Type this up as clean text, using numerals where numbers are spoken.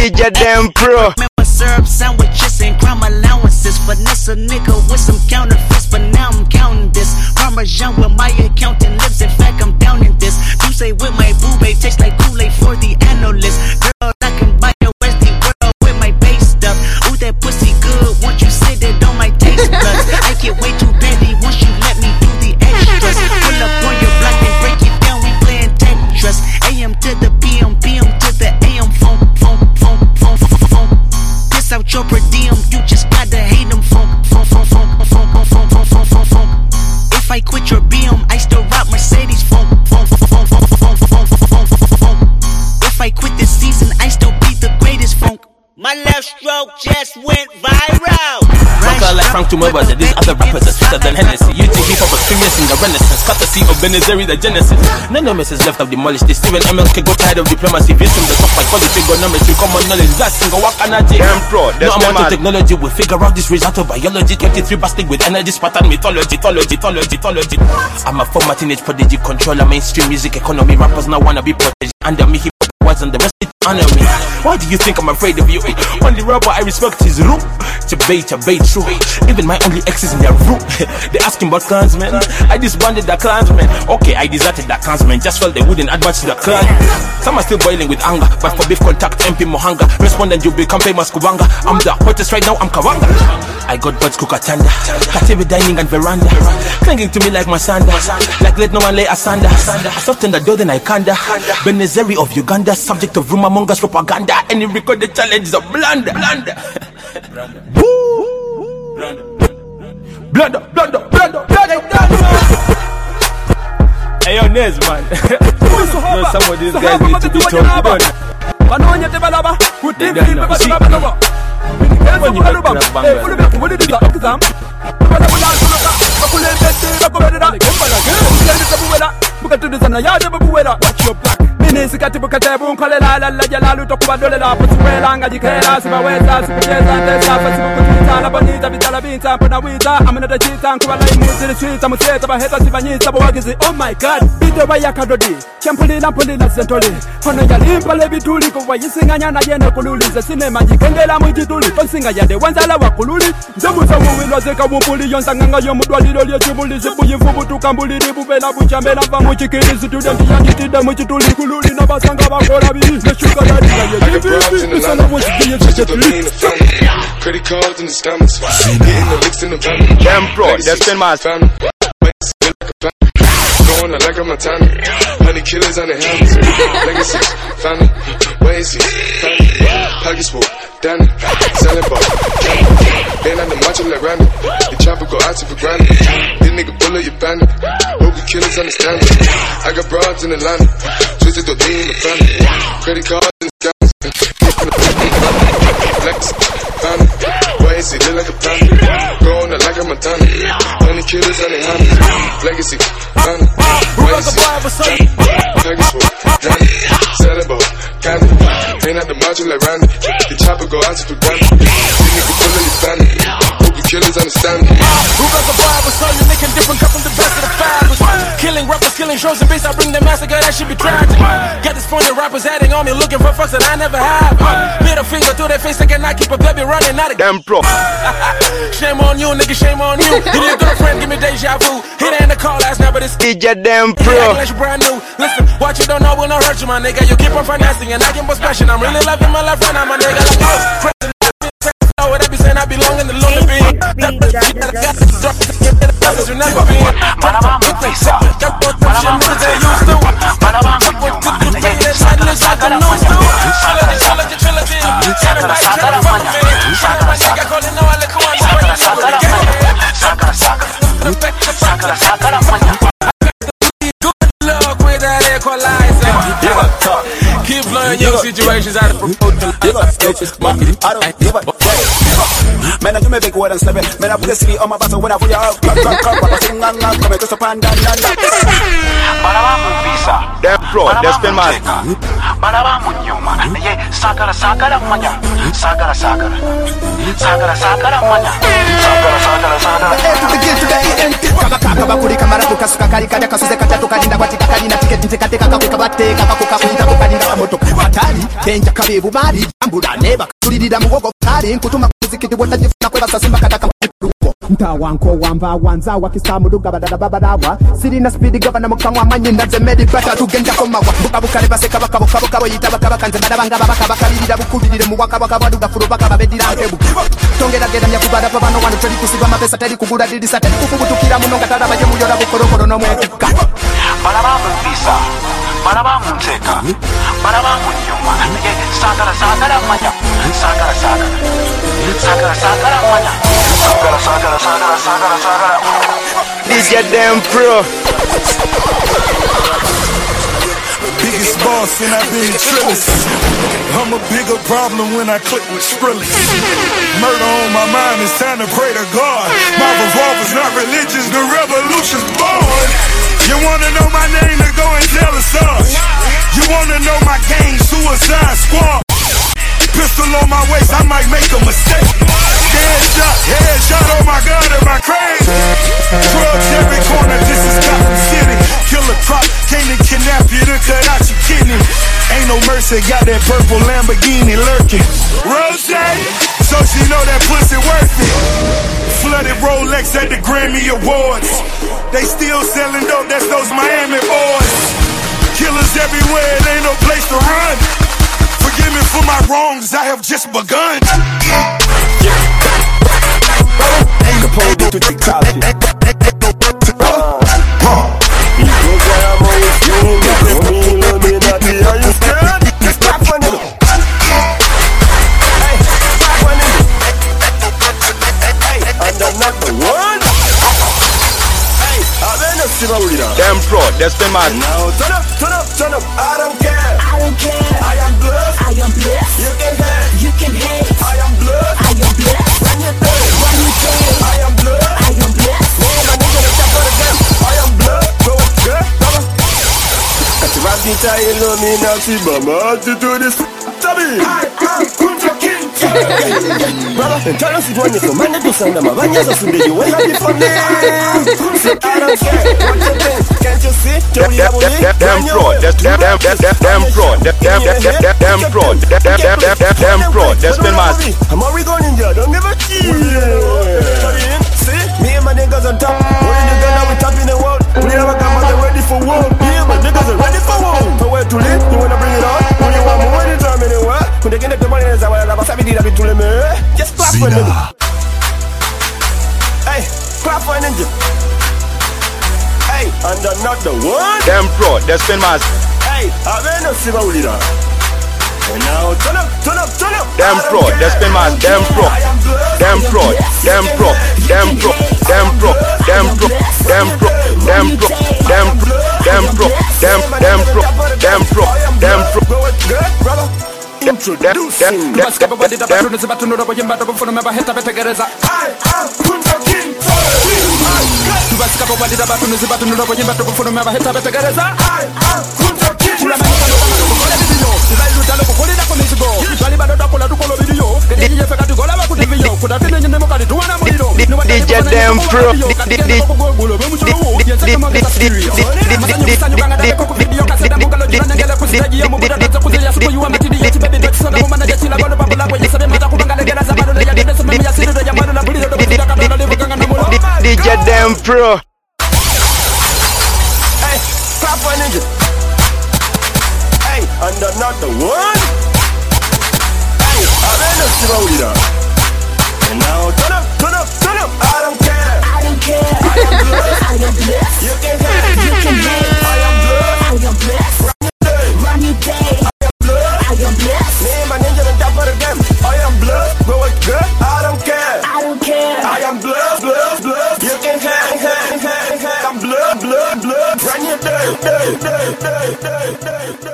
DJ Dem Pro. Remember syrup sandwiches and crime allowances. Finesse a nigga with some counterfeits, but now I'm counting this. Parmesan with my accountant lips. In fact, I'm down in this. You say with my boo babe tastes like Kool-Aid for the analyst. Girl, I can buy a Westie world with my base stuff. Ooh, that pussy good. Once you sit it on my taste buds. I get way too petty once you let me do the extras. Pull up on your block and break it down. We playing Tetris. AM to the PM, PM to the AM. Phone. Piss out your per diem. You just gotta hate them. Phone. If I quit your BM, I still rock Mercedes. Phone. If I quit this season, I still be the greatest. Phone. My left stroke just went viral. Rocker like Frank Tumeba, these other rappers are sweeter than Hennessy. You think hip hop was famous in the Renaissance, courtesy of Benazeri the Genesis. None of is left of demolished. They Steven MLK got tired of diplomacy. Based on the top psychology, trigonometry, common knowledge. That single walk energy. No amount of technology will figure out this result of biology. 23 bastard with energy, Spartan mythology. I'm a former teenage prodigy, controller mainstream music economy. Rappers now wanna be prodigy. Under me, hip hop was and the rest honor me. Why do you think I'm afraid of you? Only rapper I respect is Roop. Chabay, true. Even my only ex is in their room. They asking about clans, man. I disbanded the clans, man. Okay, I deserted the clans, man. Just felt they wouldn't advance to the clan. Some are still boiling with anger, but for beef contact, MP Mohanga. Respondent, you become famous Kubanga. I'm the hottest right now, I'm Kawanga. I got buds Kukatanda, Katibi dining and veranda, clinging to me like my sanda, like let no one lay asunder. I soften the door, then I kanda. Benazeri of Uganda, subject of rumor mongers propaganda. Any recorded challenge is a blunder. Blunder. Hey, yo, Nez, man. No, some of these guys need to be told. Watch your back. Sikati bukatebu nkolela la jalalu tokubadolela putuwela ngajikela sibaweza sikujeza ndesa fasibukutita la bonita vitala binta mpona wita amena tajita nkubala imuzili swita museta baheta sibanyita bawagizi. Oh my god bide bayakadodi champulila mpulila sentoli kono yalimpa lebituli kuwa yisinganya na yene kululize sinema jikendela mwijituli tonsinga yade wanzala wakululi nzemuza muwilwa zeka wumpuli yonsanganga yomudwalilo lyechimuli zibuyivubu tukambulili bubela buchambela va muchikili studenti yanitide muchituli kululi na basanga bakora bi na sugar daddy na ye baby sana want to be a credit cards in the stomachs getting the licks in the van. Dem Pro, that's been my family going like a Montana, honey killers on the helmets, legacy, family, Wazy, family, pockets full, Danny, selling ball, been on the macho like Randy, the chopper go out to for granted, this nigga bullet your bandit, hope the killers understand it, I got broads in Atlanta, twisted the beam in the family, credit cards and scams, flex, family, Wazy, look like a panda, going like a Montana, honey killers on the helmets, legacy, family, Wazy, pockets full, Danny, selling ball, candy, ain't at the macho like Randy, the chopper go out to for granted, this nigga bullet your bandit, hope the killers understand it. Who got the vibe? So you making different cut from the best of the fibers. Killing rappers, killing shows and beats. I bring the massacre, that should be tragic. Got this funny rappers adding on me, looking for fucks that I never have. Middle finger to their face, they cannot keep a baby running out of Dem Pro. Shame on you, nigga, shame on you. Hit your girlfriend, give me deja vu. Hit her in the car last night, but it's DJ Dem Pro. Unless you brand new. Listen, what you don't know will not hurt you, my nigga. You keep on financing and I get more special. I'm really loving my life right now, my nigga. Like, oh, what they be saying, I belong in the lonely being. You never been. Keep blowing young situations out of promotion. Man, I do me big word and snap it. Man, I put the city on my battle when I put you out. Come to the panda. Dem Pro, that's been my Sagara manya. Kabakuri kamara tukasuka kali kada kasuze katatu kadinda kwatika kadinda tiketi tikate kakakuka bate kakakuka kuita kukalinda moto hatari tenja kabebu mari mbula neba tulirira muwogo kali nkutuma kuzikiti wotajifuna kweba simba kataka mpuruko mtawanko wamba wanza wakisamu duga badada babadawa sirina speed governor mukangwa manyinda zemedi bata tugenda komawa bukabukale baseka bakabo yitaba kabakanze badabanga bakalirira bukubirire mu bakaba duga furu bakaba bedira ntebu tongera gera nyakubara babano wano tuli kusiba mapesa teli kugula didi sateli kufubutukira munonga tada baje muyora bukorokoro no mwetuka barabamu visa barabamu nteka barabamu nyuma sagara manya sagara manya sagara DJ Dem Pro. Biggest boss and I've been Trillis. I'm a bigger problem when I click with Skrillex. Murder on my mind, it's time to pray to God. My revolver's not religious, the revolution's born. You wanna know my name, then go and tell us us. You wanna know my gang, Suicide Squad. Pistol on my waist, I might make a mistake. Headshot, oh my God, am I crazy? Drugs every corner, this is Gotham City. Killer Croc, came to kidnap you to cut out your kidney. Ain't no mercy, got that purple Lamborghini lurking. Rose, so she know that pussy worth it. Flooded Rolex at the Grammy Awards. They still selling dope, that's those Miami boys. Killers everywhere, it ain't no place to run. Forgive me for my wrongs, I have just begun. The pole to TikTok. Dem Pro, that's been my. Now turn up, I don't care. I am blessed. You can hate. I am blessed. Run your thing. I am blessed. Man, my nigga, let's jump on the gun. I am blessed. Go good, brother. Ati rapita illuminati, mama, to do this. Tabi. I am Kunta Kinte. Brother, tell us what you do. Man, do something. Man, you just do you. Where are you from? I don't care. What you think? Can't you see? Dem Pro, that's Dem Pro, Dem Pro, that's been my. I'm already going in there, don't give a shit. See, me and my niggas on top. Only niggas now we top in the world. We never come out ready for war. Me and my niggas are ready for war. So where to live? You wanna bring it on? When you want more anytime anywhere? When they get the money, I will have a to them. Just clap for them. Hey, clap for an engine. Hey, and another one. Dem Pro, that's been my. Hey, I mean, no silver with that. And now turn up. Dem Pro, that's been my. Dem Pro, Dem Pro, Dem Pro, Dem Pro, Dem Pro, Dem Pro, Dem Pro, Dem Pro, Dem Pro, Dem Pro, Dem Pro, Dem Pro, Dem Pro. Introducing. DJ Dem Pro, DJ Dem Pro. Hey, clap for an engine. Hey, and another one. Hey, I mean, no silver with that. And now turn up. I don't care. I am blessed. You can hate. I am blessed. Run your day. I am blessed. Me and my ninja on top of the game. I am blessed. Go with good. I don't care. I am blessed. You can hate. I'm blessed. Run your day.